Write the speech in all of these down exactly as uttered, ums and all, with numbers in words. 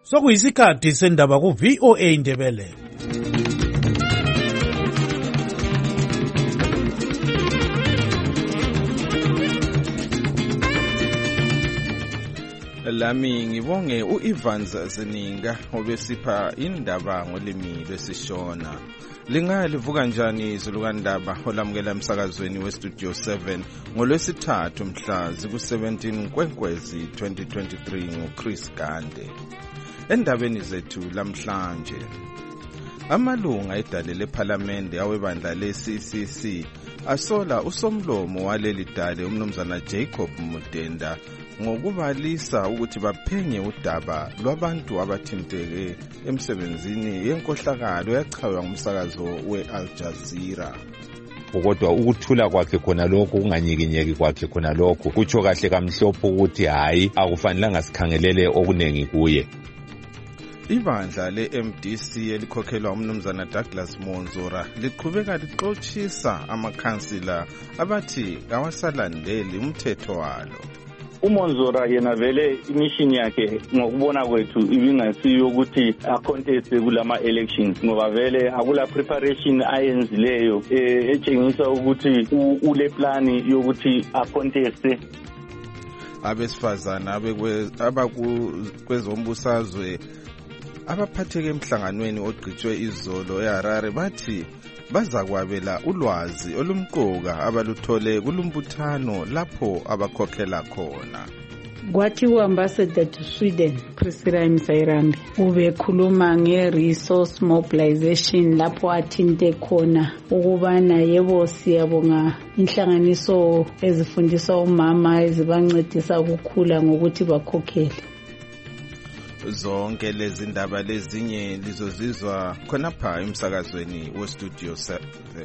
Sokuyisikhathi sendaba ku V O A Indebele. Lami ngibonge uIvans Zeninga obesipha indaba ngolimi lwesishona. Lingalivuka njani izulukandaba olamukela emsakazweni weStudio seven ngolwesithathu mhla ziku seventeen Nkwenkwezi twenty twenty-three nguChris Gande. Endabeni zethu lamhlanje, amalunga edale lePhalamende awebandla le-C C C asola usomlomo waleli dale umnumzana Jacob Mudenda ngokubalisa ukuthi baphenye udaba lwabantu abathinteke emsebenzini yenkohlakalo yachaywa ngumsakazo we-Al Jazeera. Kodwa ukuthula kwakhe khona lokho kunganyikinyeki kwakhe khona lokho kutsho kahle kamhlophe ukuthi hayi akufanelanga sikhangelele okunengi kuye. Ibandla le-M D C elikhokhelwa umnumzana Douglas Monzora liqhubeka lixoshisa amakhansila abathi awasalandeli umthetho walo. uMonzora yena vele imission yakhe ngokubona kwethu ibingasiyo ukuthi aconteste kulama elections ngoba vele akula preparation ayenzileyo etshengisa ukuthi ule plan yokuthi aconteste. Abesifazana abakwezombusazwe abaphatheke emhlanganweni ogqitshwe izolo eHarare bathi bazakwabela ulwazi olumqoka abaluthole kulumbuthano lapho abakhokhela khona. Kwathi uambassador to Sweden Priscilla Msairambi ubekhuluma nge-resource mobilization lapho athinte khona ukubana yebo siyabonga inhlanganiso ezifundisa umama ezibancedisa ukukhula ngokuthi bakhokhele. Zonke lezi ndaba lezinye lizozizwa khonapha emsakazweni weStudio seven.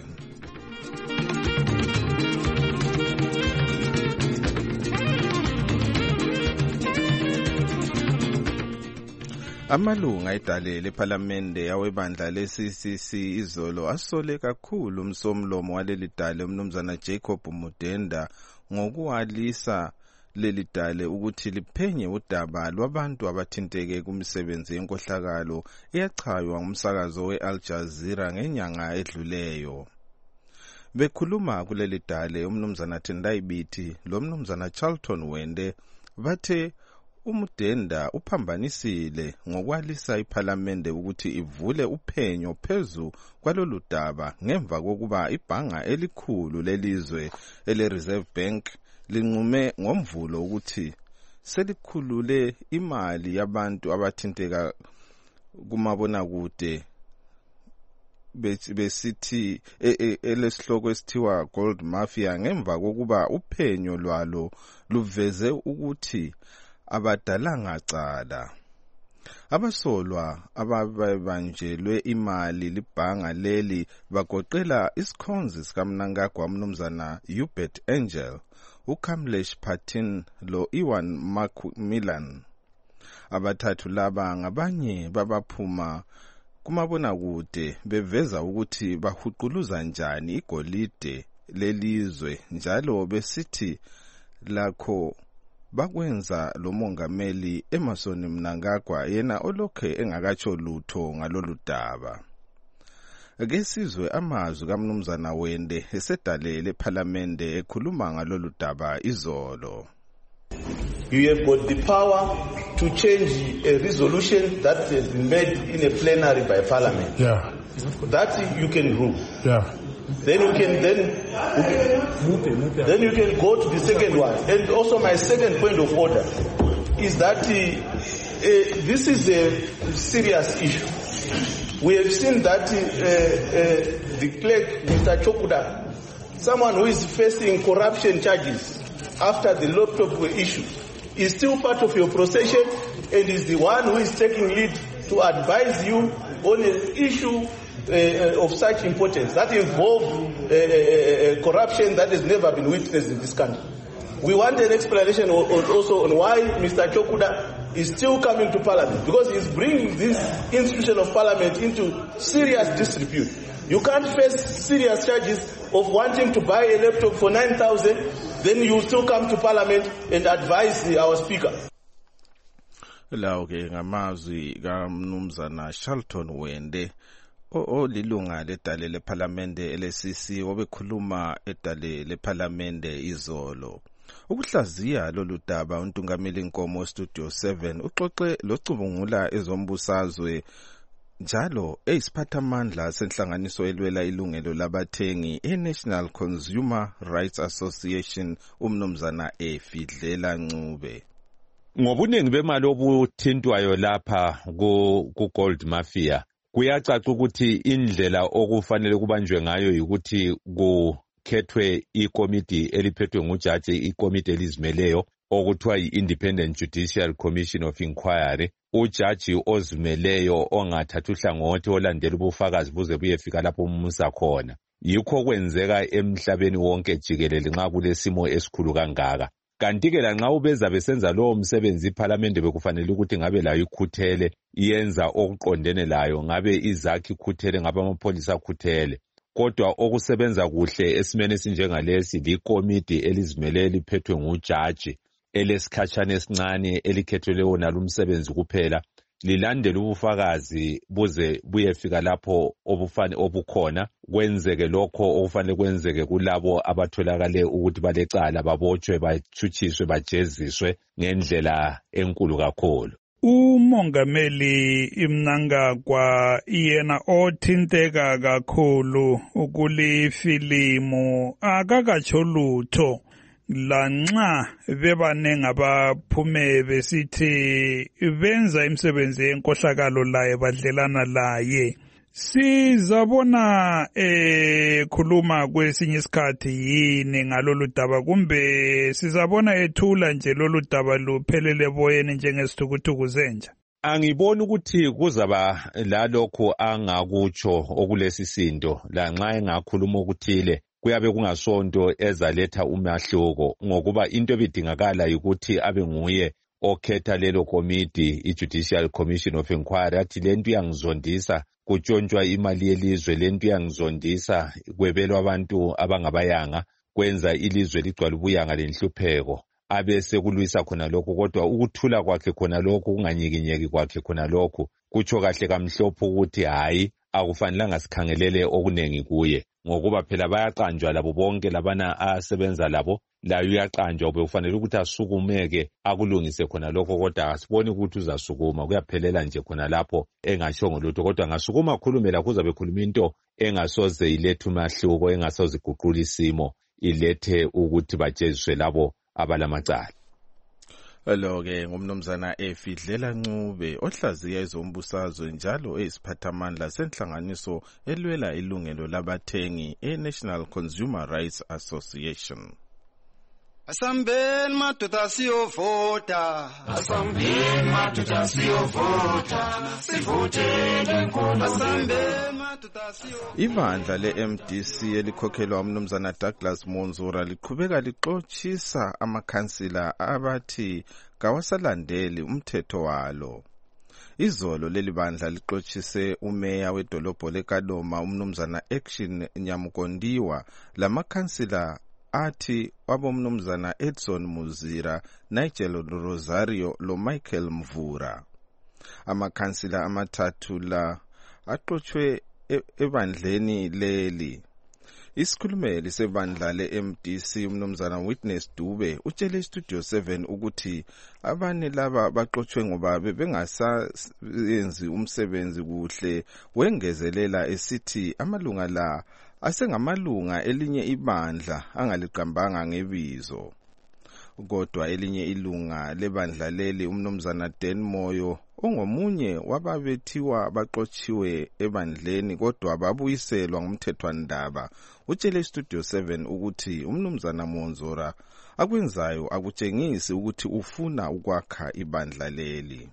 Amalunga edale lePhalamende yawebandla le-C C C izolo asole kakhulu umsomlomo waleli dale umnumzana Jacob Mudenda ngokuwalisa leli dale ukuthi liphenye udaba lwabantu abathinteke kumsebenzi yenkohlakalo eyachaywa ngumsakazo we-Al Jazeera ngenyanga edluleyo. Bekhuluma kuleli dale umnumzana Tendai Biti lo mnumzana Charlton Wende bathe uMudenda uphambanisile ngokwalisa iPhalamende ukuthi ivule uphenyo phezu kwalolu daba ngemva kokuba ibhanga elikhulu lelizwe ele-Reserve Bank linqume ngomvulo ukuthi selikhulule imali yabantu abathinteka kumabona kude besithi elesihloko esithiwa Gold Mafia ngemva kokuba uphenyo lwalo luveze ukuthi abadalanga cala. Abasolwa ababanjelwe imali libhanga leli bagoqela isikhonzi sikaMnangagwa umnumzana Hubert Angel, uKamlesh Patin lo Iwan Macmillan. Abathathu laba ngabanye babaphuma kumabona kude beveza ukuthi bahuquluza njani igolide lelizwe njalo besithi lakho bakwenza lo mongameli Emmerson Mnangagwa yena olokhe engakatsho lutho ngalolu daba. Ake sizwe amazwi kaMnumzana Wende esedale lePhalamende ekhuluma ngalolu daba izolo. You have got the power to change a resolution that has been made in a plenary by Parliament. Yeah. That you can rule. Yeah. Then you can then okay. then you can go to the second one. And also my second point of order is that uh, uh, this is a serious issue. We have seen that uh, uh, the clerk, Mister Chokuda, someone who is facing corruption charges after the laptop were issued, is still part of your procession and is the one who is taking lead to advise you on an issue uh, of such importance that involves uh, uh, corruption that has never been witnessed in this country. We want an explanation also on why Mister Chokuda is still coming to Parliament, because he's bringing this institution of Parliament into serious disrepute. You can't face serious charges of wanting to buy a laptop for nine thousand, then you still come to Parliament and advise our Speaker. lawo ke ngamazwi kaMnumzana Shelton Wende olilunga ledale lePhalamende L C C obekhuluma edale lePhalamende izolo. Ukuhlaziya lolu daba uNtungameli Nkomo Studio seven uxoxe locubungula ezombusazwe njalo eyisiphathamandla senhlanganiso elwela ilungelo labathengi eNational Consumer Rights Association uMnumzana Efidlela Ncube. Ngobuningi bemali obuthintwayo lapha ku Gold Mafia kuyacaca ukuthi indlela okufanele kubanjwe ngayo ukuthi kukhethwe ikomiti eliphethwe ngujaji, ikomiti elizimeleyo okuthiwa yi-Independent Judicial Commission of Inquiry, ujaji ozimeleyo ongathatha uhlangothi olandela ubufakazi buze buyefika lapho umusa khona. Yikho kwenzeka emhlabeni wonke jikelele nxa kulesimo esikhulu kangaka. Kanti-ke lanxa ubeza besenza lowo msebenzi iPhalamende bekufanele ukuthi ngabe layo ikhuthele iyenza okuqondene layo, ngabe izakhi ikhuthele, ngabe amapholisa akhuthele. Kodwa okusebenza kuhle esimene esinjengalesi likomiti elizimele liphethwe ngujaji elesikhatshana esincane elikhethelwe wona lumsebenzi kuphela, lilandele ubufakazi buze buyefika lapho obufane obukhona, kwenzeke lokho okufanele kwenzeke kulabo abatholakale ukuthi balecala babotshwe, bathutshiswe, bajeziswe ngendlela enkulu kakhulu. Umongameli iMnangagwa yena othinteka kakhulu ukulifilimu akakatsho lutho lanxa bebanengi abaphume besithi benza imisebenzi yenkohlakalo laye badlelana laye. Sizabona ekhuluma kwesinye isikhathi yini ngalolu daba, kumbe sizabona ethula nje lolu daba luphelele boyeni njengesithukuthuku zenja? Angiboni ukuthi kuzaba lalokho angakutsho okulesisindo, lanxa engakhuluma ukuthile kuyabe kungasonto ezaletha umahluko, ngokuba into ebidingakala ukuthi abe nguye okhetha lelo komiti, i-Judicial Commission of Inquiry, athi lento iyangizondisa kutshontshwa imali yelizwe, lento iyangizondisa kwebelwa abantu abangabayanga, kwenza ilizwe ligcwala ubuyanga lenhlupheko, abese kulwisa khona lokho. Kodwa ukuthula kwakhe khona lokho, kunganyikinyeki kwakhe khona lokho, kutsho kahle kamhlophe ukuthi hayi akufanelanga sikhangelele okunengi kuye, ngokuba phela bayaqanjwa labo bonke labana asebenza labo, layo uyaqanjwa bekufanele ukuthi asukumeke akulungise khona lokho. Kodwa asiboni ukuthi uzasukuma, kuyaphelela nje khona lapho engashongo lutho. Kodwa ngasukuma akhulume la kuzabe khuluma into engasoze ilethe umahluko, engasoze iguqula isimo, ilethe ukuthi bajeziswe labo abalamacala. Lo-ke ngumnumzana Efidlela Ncube ohlaziya ezombusazwe njalo eyisiphathamandla senhlanganiso elwela ilungelo labathengi eNational Consumer Rights Association. Asambeni madoda siyovota, asambeni madoda siyovota, sivotele nkolo. Asambeni madoda siyovota. Ibandla le-M D C elikhokhelwa umnumzana Douglas Monzura liqhubeka lixoshisa amakhansila abathi kawasalandeli umthetho walo. Izolo leli bandla lixoshise umeya wedolobho leKadoma umnumzana Action Nyamukondiwa lamakhansila athi wabomnumzana Edson Muzira, Nigel Rosario lo Michael Mvura. Amakhansila amathathu la aqothwe ebandleni leli. Isikhulumeli sebandla le-M D C umnumzana Witness Dube utshele iStudio seven ukuthi abanye laba baqothwe ngoba bengasayenzi umsebenzi kuhle, wengezelela esithi amalunga la asengamalunga elinye ibandla angaliqambanga ngebizo. Kodwa elinye ilunga lebandla leli umnumzana Dan Moyo ongomunye wababethiwa baqotshiwe ebandleni kodwa babuyiselwa ngumthethwandaba utshele iStudio seven ukuthi umnumzana Monzura akwenzayo akutshengisi ukuthi ufuna ukwakha ibandla leli.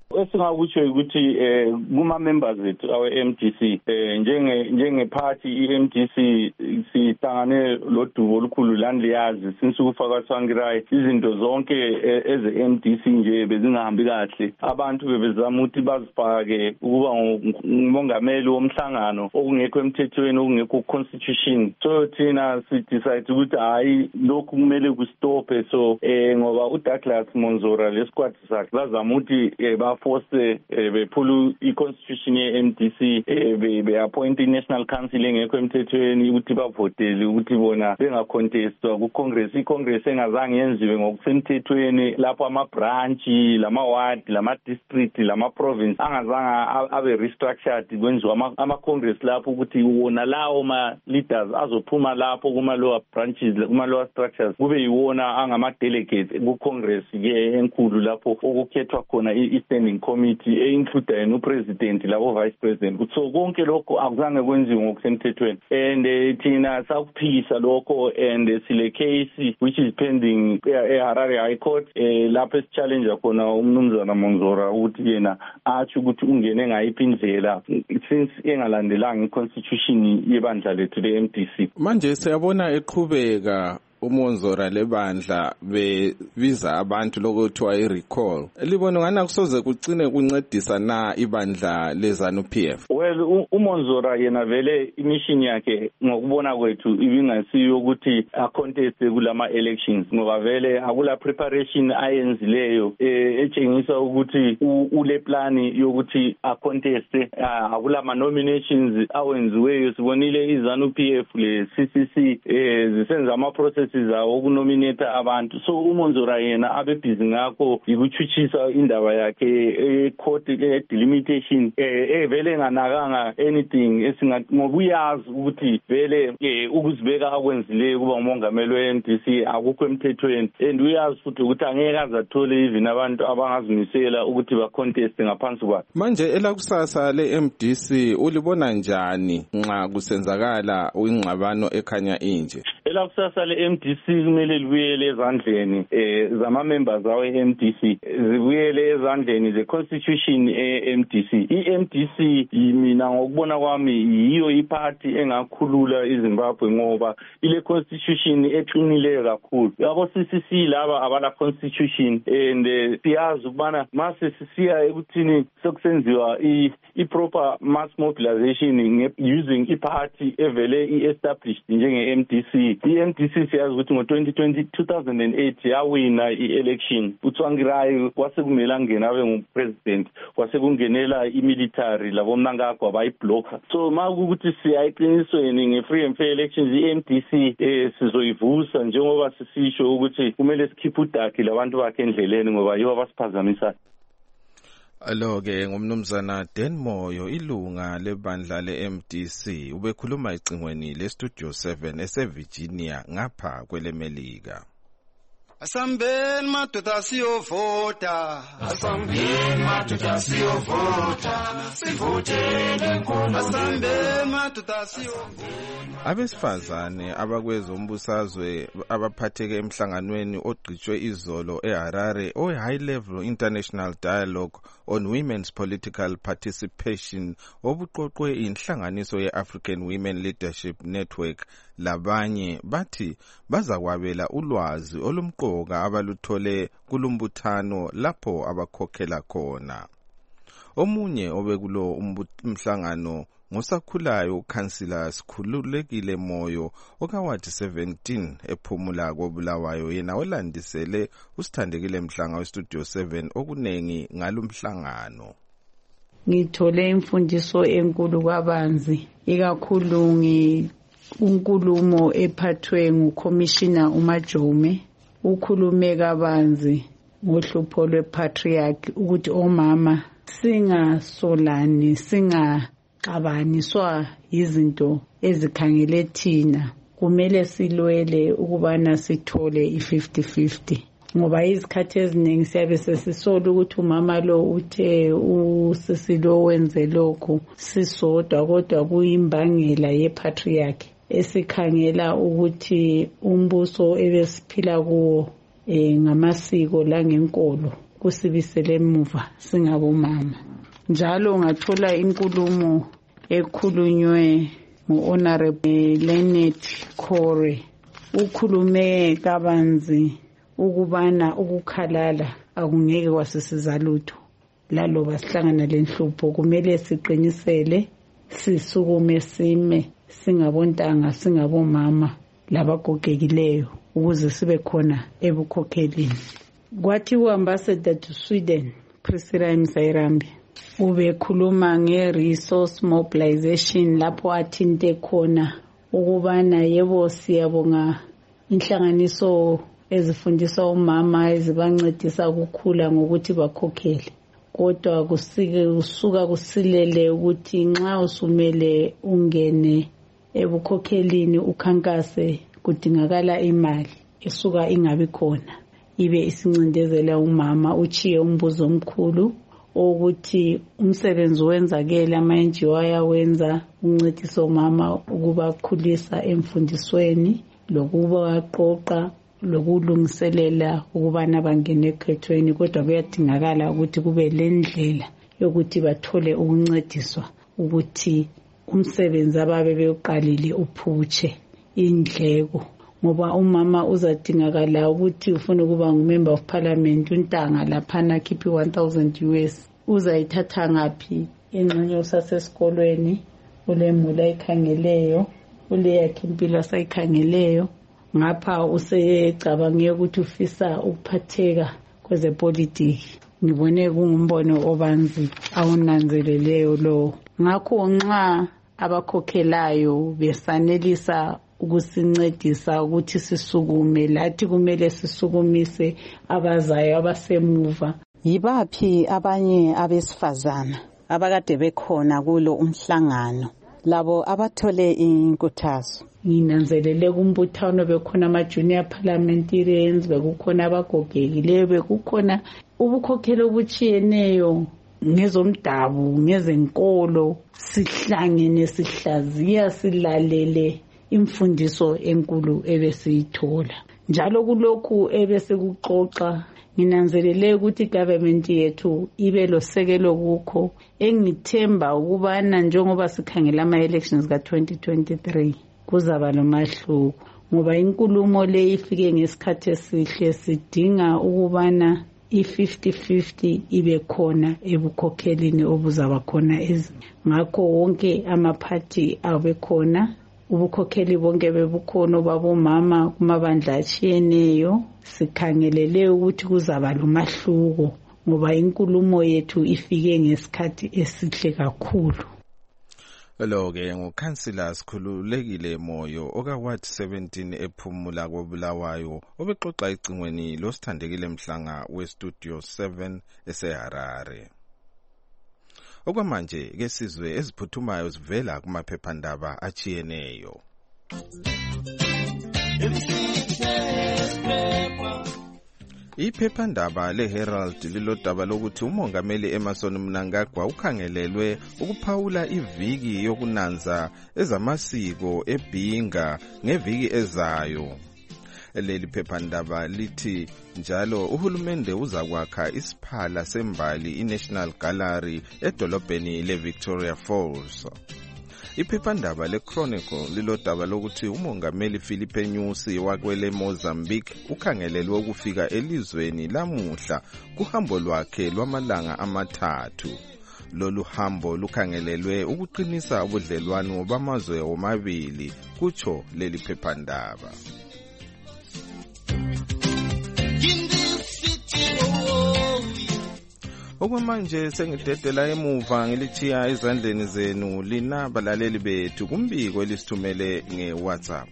esingakutsho ukuthi eh kuma members ethu awe M D C eh njenge njenge party i M D C sihlangane lodubo olukhulu landiyazi since ukufaka Tsangirai izinto zonke eze M D C nje bezingahambi kahle abantu bebezama ukuthi bazifake ukuba ngumongameli womhlangano okungekho emthethweni okungekho constitution so thina si decide ukuthi hayi lokhu kumele kustope so eh ngoba uDouglas Monzora lesquad sakhe bazama ukuthi ba force bephula iconstitution ye M D C be appoint national council engekho emthethweni ukuthi bavotele ukuthi bona bengacontestwa ku Congress i Congress engazange yenziwe ngokusemthethweni lapho ama branch lama ward lama district lama province angazange abe restructured kwenziwa ama Congress lapho ukuthi wona lawo ma leaders azophuma lapho kuma lower branches kuma lower structures kube yiwona angama delegates ku Congress ke enkulu lapho okukhethwa khona i standing committee e include yena upresident labo vice president so konke lokho akuzange kwenziwe ngokusemthethweni and thina sakuphikisa lokho and sile case which is pending e Harare High Court lapho es challenge khona umnumzana Monzora ukuthi yena athi ukuthi ungene ngayiphi indlela since engalandelanga iconstitution yebandla lethu le M D C. Manje siyabona eqhubeka uMonzora lebandla bebiza abantu lokuthiwa i-recall libona ngana kusoze kucine kuncedisa na ibandla lezanu P F. Well uMonzora yena vele imission yakhe ngokubona kwethu ibingasiyo ukuthi acontest kulama elections ngoba vele akula preparation ayenzileyo etshengisa ukuthi ule plan yokuthi acontest akula ma nominations awenziweyo sibonile izanu P F le C C C zisenza ama process zawo ukunominate abantu so uMonzora yena abe busy ngakho ikuchuchisa indaba yakhe e court e delimitation eh vele nganakanga anything esingathi ngobuyazi ukuthi vele ukuzibeka akwenzileyo kuba umongameli we M D C akukho emthethweni and uyazi futhi ukuthi angeke azathole even abantu abangazimisela ukuthi ba contest ngaphansi kwakhe. Manje elakusasa le M D C ulibona njani nxa kusenzakala ingxabano ekhanya inje? Elakusasa le M D C kumele libuyele ezandleni eh zama members awe M D C zibuyele ezandleni ze constitution e M D C. I M D C mina ngokubona kwami yiyo iparty engakhulula iZimbabwe ngoba ile constitution eqinile kakhulu. Yabo C C C laba abala constitution and siyazi ukubana mase sisiya ekuthini sokusenziwa i proper mass mobilization using iparty evele i-established njenge M D C. I M D C siyazi ukuthi ngo twenty twenty two thousand eight yawina i-election uTsangirai kwasekumele angene abe ngupresident kwasekungenela imilitary labo mnangagwa bayiblocker so makukuthi siyayiqinisweni nge-free and fair elections i-M D C eh sizoyivusa njengoba sisisho ukuthi kumele sikhiphe udaki labantu bakhe endleleni ngoba yibo abasiphazamisa. Alo ke ngumnumzana Dan Moyo ilunga lebandla le M D C ubekhuluma icingweni le Studio seven ese Virginia ngapha kwelemelika. Asambeni madoda siyovota Asambeni madoda siyovota sivotele nkolo Asambeni madoda siyovota. Abesifazane abakwezombusazwe abaphatheke emhlanganweni ogcitshwe izolo eHarare o High Level International Dialogue on Women's Political Participation obuqoqwe inhlanganiso ye-African Women Leadership Network labanye bathi bazakwabela ulwazi olumqoka abaluthole kulumbuthano lapho abakhokhela khona. Omunye obekulo umhlangano ngosakhulayo uKhansila Sikhululekile Moyo okawadi seventeen ephumula koBulawayo yena olandisele usithandekile Mhlanga weStudio seven okunengi ngalumhlangano. Ngithole imfundiso enkulu kwabanzi ikakhulu ngi unkulumo ephathwe nguCommissioner uMajome ukhulume kabanzi ngohlupho lwepatriarch ukuthi omama singasolani singaxabaniswa izinto ezikhangele thina kumele silwele ukubana sithole i-fifty fifty ngoba izikhathi eziningi siyabe sesisola ukuthi umama lo uthe usisi lo wenze lokho sisodwa kodwa kuyimbangela yepatriarch esikhangela ukuthi umbuso ebesiphila kuwo eh ngamasiko langenkolo kusibisele emuva singabomama. Njalo ungathola inkulumo ekhulunywe ngu-Honorable Leonard Kore, ukhulume kabanzi ukubana ukukhalala akungeke kwasisiza lutho. Laloba sihlangana lenhlupho kumele siqinisele, sisukume sime, singabontanga singabomama labagogekileyo ukuze sibe khona ebukhokhelini. Kwathi uambassador to Sweden Priscilla Msairambi ubekhuluma nge-resource mobilization lapho athinte khona ukubana yebo siyabonga inhlanganiso ezifundisa umama ezibancedisa ukukhula ngokuthi bakhokhele, kodwa kusike usuka kusilele ukuthi nxa usumele ungene ebukhokhelini ukhankase kudingakala imali esuka ingabi khona, ibe isincindezela umama. Uchiye umbuzo omkhulu ukuthi umsebenzi wenzakele ama-N G O ayawenza uncedisa umama ukubakhulisa emfundisweni lokuba waqoqa lokulungiselela ukubana bangene ekhethweni, kodwa kuyadingakala ukuthi kube lendlela yokuthi bathole ukuncediswa ukuthi umsebenzi ababe bewuqalile uphutshe indleko, ngoba umama uzadingakala ukuthi ufuna ukuba ngumember of parliament, untanga laphana khiphi one thousand U S, uzayithatha ngaphi? Engxenye usasesikolweni, ulemula ayikhangeleyo, uleyakhe impilo asayikhangeleyo, ngapha usecabange ukuthi ufisa ukuphatheka kwezepolitiki. Ngibone kungumbono obanzi awunanzeleleyo lo. Ngakho nxa abakhokhelayo besanelisa ukusincedisa ukuthi sisukume, lathi kumele sisukumise abazayo abasemuva. Yibaphi abanye abesifazana abakade bekhona kulo umhlangano labo abathole inkuthazo? Nginanzelele kumbuthano bekhona ama-junior parliamentarians, bekukhona abagogekileyo, bekukhona ubukhokhelo obutshiyeneyo ngezomdabu, ngezenkolo. Sihlangene sihlaziya silalele imfundiso enkulu ebesiyithola. Njalo kulokhu ebesekuxoxa nginanzelele ukuthi government yethu ibe losekelo kukho. Engithemba ukubana njengoba sikhangela ama-elections ka twenty twenty-three kuzaba lomahluko, ngoba inkulumo le ifike ngesikhathi esihle. Sidinga ukubana i-fifty fifty ibe khona ebukhokhelini obuzaba khona. Ngakho wonke amaphathi abe khona, ubukhokheli bonke bebukhona babomama kumabandla atshiyeneyo. Sikhangelele ukuthi kuzaba lomahluko ngoba inkulumo yethu ifike ngesikhathi esihle kakhulu. Lo ke ngukhansila sikhululekile Moyo oka Ward seventeen ephumula koBulawayo obexoxa icingweni losithandekile Mhlanga westudio seven eseHarare. Okwamanje ke sizwe eziphuthumayo zivela kumaphephandaba achiyeneyo. Iphephandaba leHerald lilodaba lokuthi umongameli Emmerson Mnangagwa ukhangelelwe ukuphawula iviki yokunanza ezamasiko eBhinga ngeviki ezayo. Leli phephandaba lithi njalo uhulumende uzakwakha isiphala sembali iNational Gallery edolobheni leVictoria Falls. Iphephandaba leChronicle lilodaba lokuthi umongameli Philippe Nyusi wakwele Mozambique ukhangelelwe ukufika elizweni lamuhla kuhambo lwakhe lwamalanga amathathu. Lolu hambo lukhangelelwe ukuqinisa ubudlelwano bamazwe omabili, kutsho leli phephandaba. Okwamanje sengidedela emuva ngilithiya ezandleni zenu lina balaleli bethu kumbiko elisithumele ngeWhatsApp.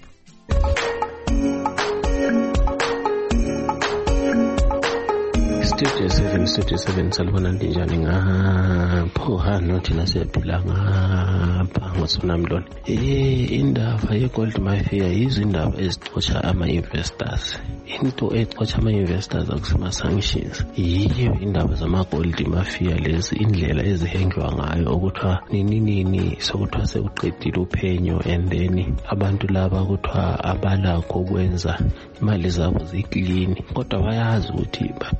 Studio seven, Studio seven, salibona njani ngapho hanothi nasephila ngapha ngosona mlona. Eh indaba yeGold Mafia izindaba ezixotsha ama-investors. Into exotsha ama-investors akusema sanctions. Yiyo indaba zama-Gold Mafia lezi, indlela ezihengwa ngayo okuthiwa nini nini sokuthiwa sekuqedile uphenyo and then abantu laba kuthiwa abalakho ukwenza imali zabo ziclean, kodwa bayazi ukuthi babheka imali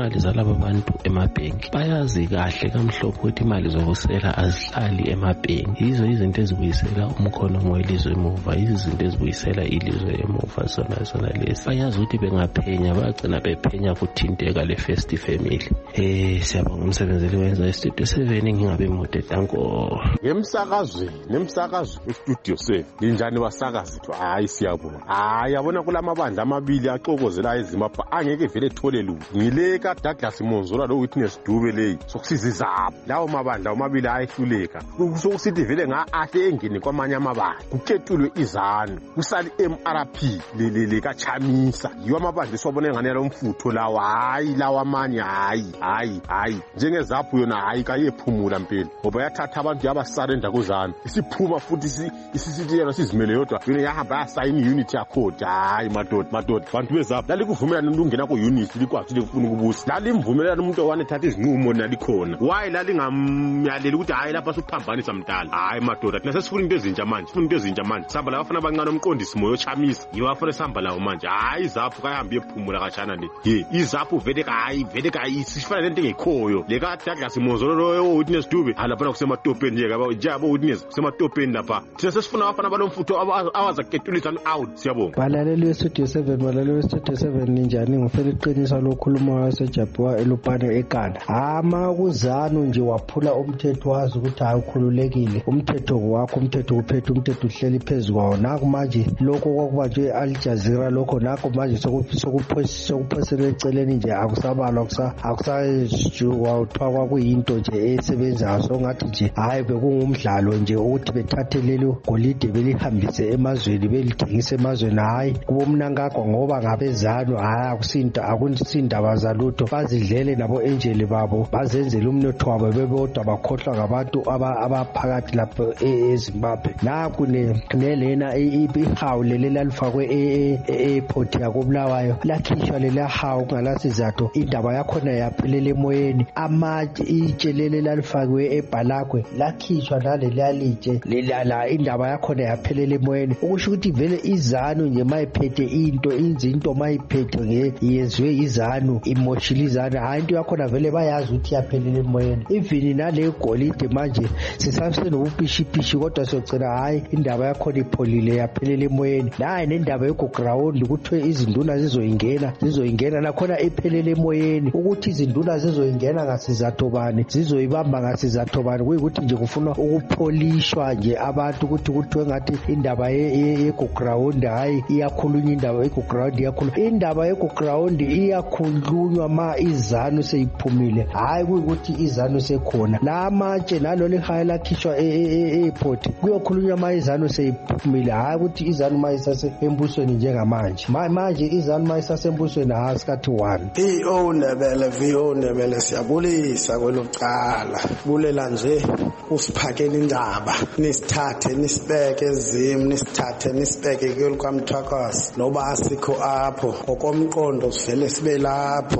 imali zalaba bantu emabhenki. Bayazi kahle kamhlophe ukuthi imali zokusela azihlali emabhenki. Yizo izinto ezibuyisela umkhono welizwe emuva, yizo izinto ezibuyisela ilizwe emuva zona zona lezi. Bayazi ukuthi bengaphenya bagcina bephenya kuthinteka le first family. Eh siyabonga umsebenzi liwenza estudio seven ngingabe mude danko. Ngemsakazweni nemsakazo estudio seven linjani basakazi thu hayi siyabonga. Hayi yabona kulamabandla amabili axokozela eZimbabwe angeke vele ethole lutho. Ngile ka Douglas Monzola lo witness Dube leyi sokusiza izapho. Lawo mabandla omabili ayehluleka. Sokusithi vele nga ahle engene kwamanye amabandla. Kuketulwe izanu. Kusali M R P lele ka Chamisa. Yiwa amabandla sobone ngane lomfutho lawa hayi lawa amanye hayi hayi hayi njengezapho yona hayi kayephumula impela. Ngoba yathatha abantu yabasarenda kuzana. Isiphuma futhi isisithi yena sizimele yodwa. Yona yahamba yasayini unity accord. Hayi madoda madoda bantu bezapho lali kuvumelana nokungena ku unity likwathi lekufuna ukubusa. Lali imvumelana umuntu owane thatha izinqumo nalikhona. Why lali ngamyaleli ukuthi hayi lapha suphambanisa mdala. Hayi madoda thina sesifuna into ezintsha manje. Sifuna into ezintsha manje. Sihamba la bafana abancane omqondisi moyo Chamisa. Yiwa afana sihamba lawo manje. Hayi zapho kayahamba ephumula kachana le. Ye izapho vele kayi vele kayi sifana lento engekhoyo. Leka Douglas Monzola lo witness Dube alapha kusematopeni nje kaba njabo witness kusematopeni lapha. Thina sesifuna abafana balomfutho awaza ketulisa out siyabonga. Balaleli westudio seven balaleli westudio seven ninjani ngifela iqinisa lokhuluma wasejabwa elupane ekanda. Ama kuzano nje waphula umthetho wazi ukuthi awukhululekile. Umthetho wakho umthetho uphethe umthetho uhleli phezulu kwawo. Naku manje lokho kwakubanjwe Al Jazeera lokho naku manje sokuphoselwe eceleni nje akusabalwa akusa akusajuwa uthwa kuyinto nje esebenzayo. So ngathi nje hayi bekungumdlalo nje ukuthi bethathe lelo golide belihambise emazweni belithengise emazweni. Hayi kubomnankakho ngoba ngabezalo hayi akusinto akusindaba zalutho. Bazidlele nabo angel babo bazenzele umnotho wabo bebodwa bakhohlwa ngabantu abaphakathi lapho eZimbabwe. Naku nelena ihawu leli lalifakwe e-airport yakobulawayo lakhishwa lela hawu ngalasizatho indaba yakhona yaphelele emoyeni. Amatshe itshelele lalifakwe eBhalakwe lakhishwa naleliya litshe lelala indaba yakhona yaphelele emoyeni. Ukusho ukuthi vele izanu nje mayiphethe into izinto mayiphethe nge yenziwe izanu imoshila izanu hayi into yakhona vele bayazi ukuthi yaphelele emoyeni. Even nale golide manje sisasenobupishipishi kodwa siyogcina hayi indaba yakhona ipholile yaphelele emoyeni. Nayi nendaba yokuground ukuthi izinduna zizoyingena zizoyingena nakhona iphelele emoyeni ukuthi izinduna zizoyingena ngasizatho bani zizoyibamba ngasizatho bani kuyikuthi nje kufuna ukupholishwa nje abantu ukuthi kuthiwe ngathi indaba ye-ground hayi iyakhulunywa indaba ye-ground iyakhulunywa indaba ye-ground iyakhulunywa ma izanu seyiphumile hayi kuyikuthi izanu sekhona. La matshe nalo lihaya lakhishwa e-airport kuyokhulunywa ma izanu seyiphumile hayi ukuthi izanu ma isase embusweni njengamanje manje izanu ma isase embusweni hasikhathi one. V O Ndebele V O Ndebele siyabulisa kwelokucala bulela nje usiphakela indaba nisithathe nisibeke ezimo nisithathe nisibeke kwelukamthwakazi noba asikho apho ngokomqondo sivele sibe lapho.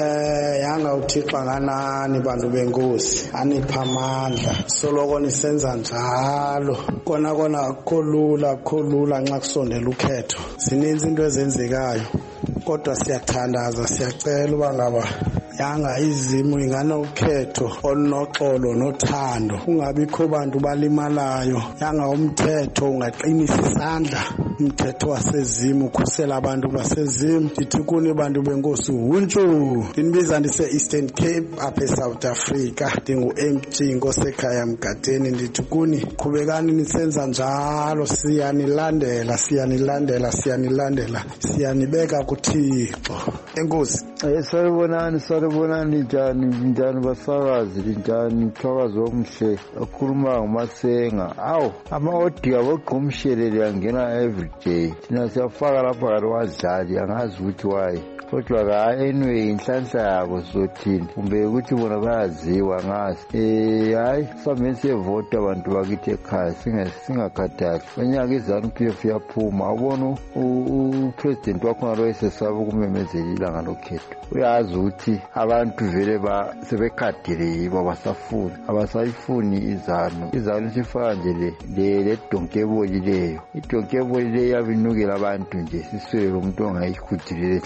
Eh yanga uThixo nganani bantu benkosi anipha amandla soloko nisenza njalo kona kona kolula kolula nxa kusondela ukhetho. Sininzi into ezenzekayo kodwa siyathandaza siyacela uba ngaba yanga izimo ingana ukhetho olunoxolo nothando kungabikho bantu balimalayo. Yanga umthetho ungaqinisa isandla umthetho wasezimo ukhusela abantu basezimo. Ndithi kuni bantu benkosi huntshu ndinibiza ndise Eastern Cape apha eSouth Africa ndingu M G ngosekhaya Mgadeni. Ndithi kuni qhubekani nisenza njalo siyanilandela siyanilandela siyanilandela siyanibeka kuThixo enkosi. Sayibonani sayibonani njani njani basakazi njani Mthwakazi omhle akhuluma ngoMasenga. Awu ama-audio abogqumshelele yangena everyday thina siyafaka lapha kari wadlali angazi ukuthi wayi kodwa ka anyway inhlanhla yabo sizothini kumbe ukuthi bona bayaziwa ngazi. Eh hayi sambe siyevota abantu bakithi ekhaya singakhathali banyaka iZANU-P F yaphuma ubona upresident wakho lo esesaba ukumemezela ilanga lokhetho. Uyazi ukuthi abantu vele ba sebekhadile yibo abasafuni abasayifuni iZANU. iZANU sifaka nje le le donkeboli leyo idonkeboli leyo yabinukela abantu nje siswele umuntu ongayikhudile ehlathini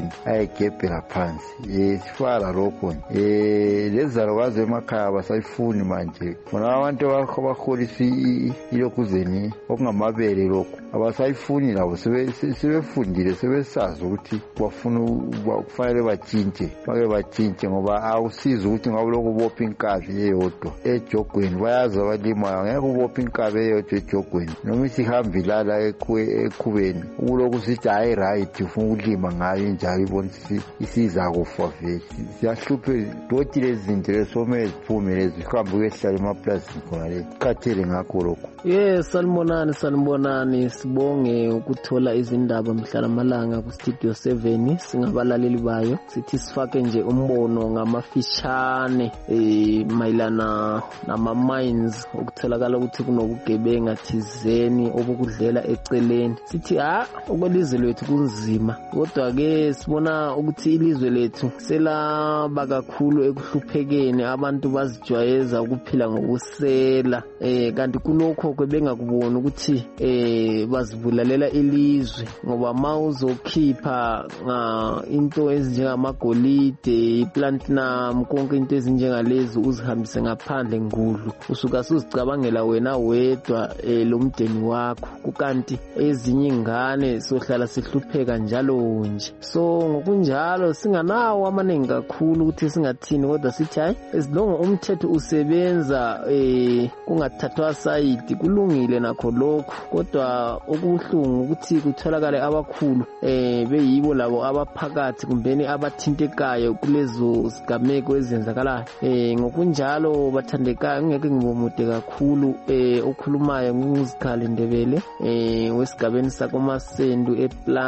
ejogweni ayegebhela phansi um sifaka lokho um lezalukazi emakhaya abasayifuni manje bona abantu abaholisa ilokhuzeni okungamabele lokhu abasayifuni labo sebefundile sebesazi ukuthi bafuna kufanele batshintshe bake batshintshe ngoba awusizi ukuthi ngabe lokhu ubopha inkabi eyodwa ejogweni bayazi abalimayo ngeke ubopha inkabi eyodwa ejogweni noma isihambe ilala ekhubeni ukulokhu sithi hayi right ufuna ukulima ngayo njalo ibona isiza kufa vele siyahluphe doti lezi zinto lesomele ziphume lezi zihambe kuyehlala emaplasini khona le khathele ngakho lokhu. Yes, salmonani salmonani sibonge ukuthola izindaba mhlala malanga ku Studio seven singabalaleli bayo sithi sifake nje umbono ngamafishane eh mayilana nama mines ukutholakala ukuthi kunobugebenga thizeni obukudlela eceleni sithi ha ukwelizwe lethu kunzima kodwa ke sibona ukuthi ilizwe lethu selaba kakhulu ekuhluphekeni abantu bazijwayeza ukuphila ngokusela eh kanti kulokho kwebengakubona ukuthi eh bazibulalela ilizwe ngoba mawuzokhipha into ezinjengamagolide iplatinum konke into ezinjengalezi uzihambise ngaphandle ngudlu usuka susicabangela wena wedwa lo mdeni wakho kukanti ezinye ingane sohlala sihlupheka njalo nje so ngokunjalo singanawo amaningi kakhulu ukuthi singathini kodwa sithi hayi esilongo umthetho usebenza eh kungathathwa side kulungile nakho lokho kodwa okubuhlungu ukuthi kutholakala abakhulu eh beyibo labo abaphakathi kumbeni abathintekayo kulezo sigameko ezenzakalayo eh ngokunjalo bathandeka ngeke ngibomude kakhulu eh okhulumayo nguzikhali Ndebele eh wesigabeni sakoMasendu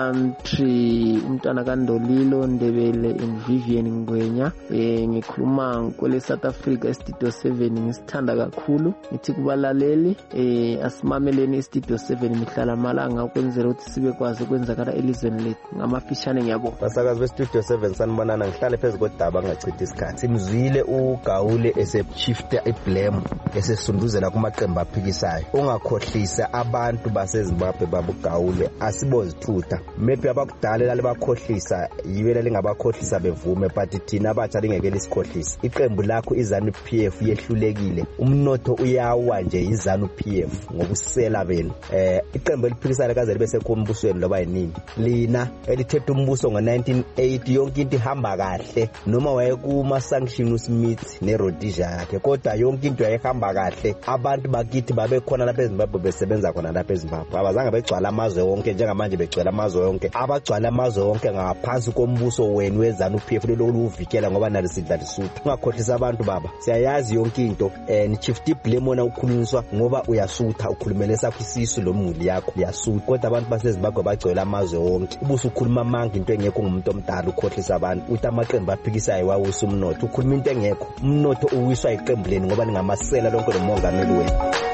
ePlantry umntana kaNdolilo Ndebele in Vivian Ngwenya eh ngikhuluma kwele South Africa Studio seven ngisithanda kakhulu ngithi kubalaleli eh asimameleni Studio seven mihlala malanga ukwenzela ukuthi sibe kwazi ukwenzakala elizweni lethu ngamafishane ngiyabonga basakazi be Studio seven sanibonana ngihlale phezulu kodaba ngachitha isikhathi simzwile uGawule eseshifta iblame esesunduzela kumaqembu aphikisayo ungakhohlisa abantu baseZimbabwe babuGawule asibozithutha maybe abakudala lale bakhohlisa yibe lingabakhohlisa bevume but thina abatsha lingeke lisikhohlisa iqembu lakho iZANU P F yehlulekile umnotho uyawa nje iZANU P F ngokusela bela eh iqembu eliphikisana kaze libe sekombusweni loba yinini lina elithethe umbuso ngo nineteen eighty yonke into ihamba kahle noma waye kuma sanction uSmith neRhodesia yakhe kodwa yonke into yayihamba kahle abantu bakithi babe khona lapha eZimbabwe besebenza khona lapha eZimbabwe abazange begcwala amazwe wonke njengamanje begcwala amazwe wonke abagcwala amazwe wonke ngaphansi kombuso wenu weZANU P F lokuvikela ngoba nalo sidla lisuthu ungakhohlisa abantu baba siyayazi yonke into eh ni chief blame ona ukhulunyiswa ngoba uyasutha ukhulumele sakho isisu lomuli yakho uyasutha kodwa abantu baseZimbabwe bagcwala amazwe wonke ubuso ukhuluma manga into engekho ngumuntu omdala ukhohlisa abantu uthi amaqembu aphikisayo wawusa umnotho ukhuluma into engekho umnotho uwiswa iqembu leni ngoba ningamasela lonke lomongameli wenu.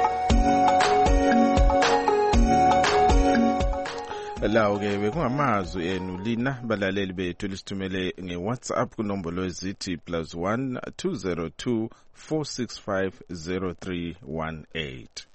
Lawo ke bekungamazwi enu lina balaleli bethu lisithumele ngeWhatsApp kunombolo ezithi plus one two zero two four six five zero three one eight.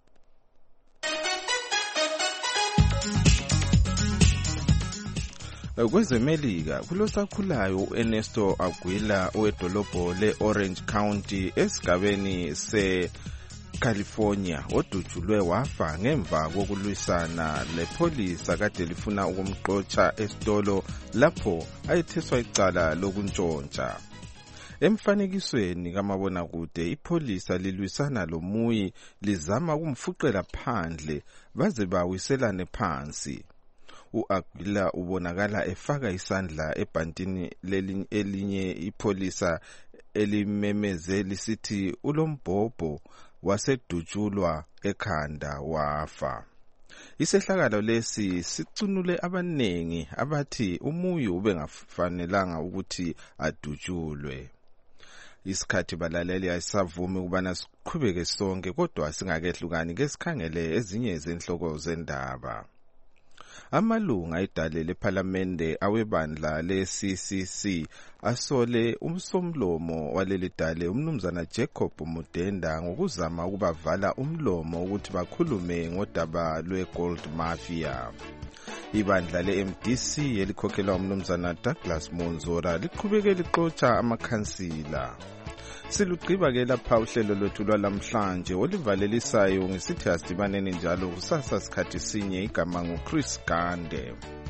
Kwezemelika kulosakhulayo uErnesto Aguila owedolobho leOrange County esigabeni se California odutshulwe wafa ngemva kokulwisana lepolisa kade lifuna ukumxotsha esitolo lapho ayetheswa icala lokuntshontsha. Emfanekisweni kamabonakude ipolisa lilwisana lomuyi lizama ukumfuqela phandle baze bawiselane phansi. uAguila ubonakala efaka isandla ebhantini elinye ipolisa elimemeze lisithi ulombhobho wasedutshulwa ekhanda wafa. Isehlakalo lesi sicunule abanengi abathi umuyu ubengafanelanga ukuthi adutshulwe. Isikhathi balaleli ayisavumi ukubana siqhubeke sonke kodwa singakehlukani ngesikhangele ezinye zenhloko zendaba. Amalunga edale leParliamente awebandla le-C C C asole umsomlomo waleli dale umnumzana Jacob Mudenda ngokuzama ukubavala umlomo ukuthi bakhulume ngodaba lwe-Gold Mafia. Ibandla le-M D C elikhokhelwa umnumzana Douglas Monzora liqhubeke lixotsha amakhansila. Silugqiba-ke lapha uhlelo lwethu lwalamhlanje olivalelisayo ngesithi asidibaneni njalo kusasa sikhathi sinye igama nguChris Gande.